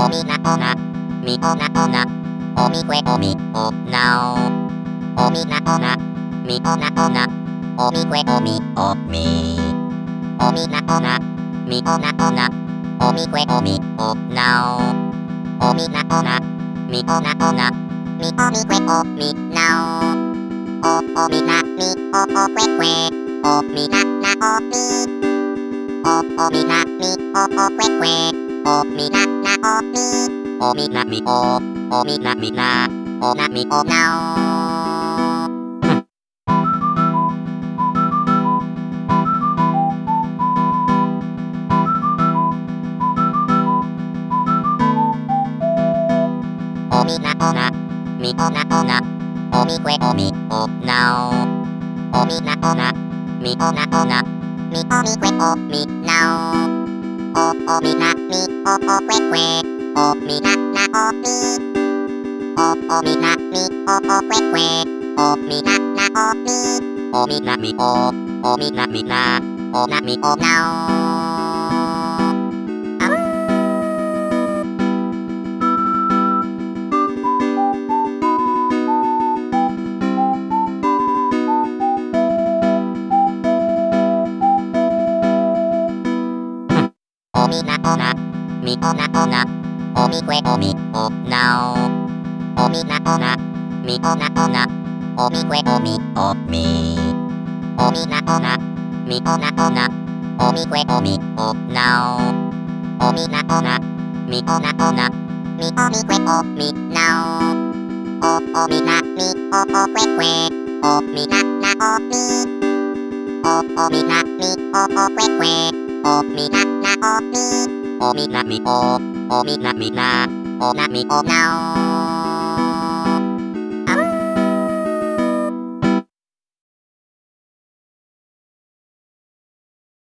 おみなおな、みおなおな、おみくえおみおなお。おみなおな、みおなおな、おみくえおみおみ。おみなおな、みおなおな、おみくえおみおなお。おみなおな、みおなおな、みおみくえおみなお。おみなみおくえくえ、おみななおみ。おみなみおくえくえ、おみななおみ。おみなみおみなみな、おなみおなお。おみなおな、みおなおな、おみくえおみおなお。おみなおな、みおなおな、みおみくえおみなお。おみなみおくえくえ、おみななおみ。おみなみおくえくえ、おみななおみ。おみなみおみなみな、おなみおなお。おみなおな、みおなおな、おみくえおみおなお。おみなおな、みおなおな、おみくえおみおみ。おみなおな、みおなおな、おみくえおみおなお。おみなおな、みおなおな、みおみくえおみなお。おみなみおくえくえ、おみななおみ。おみなみおくえくえ、おみななおみ。おみなみおみなみな、おなみおなお。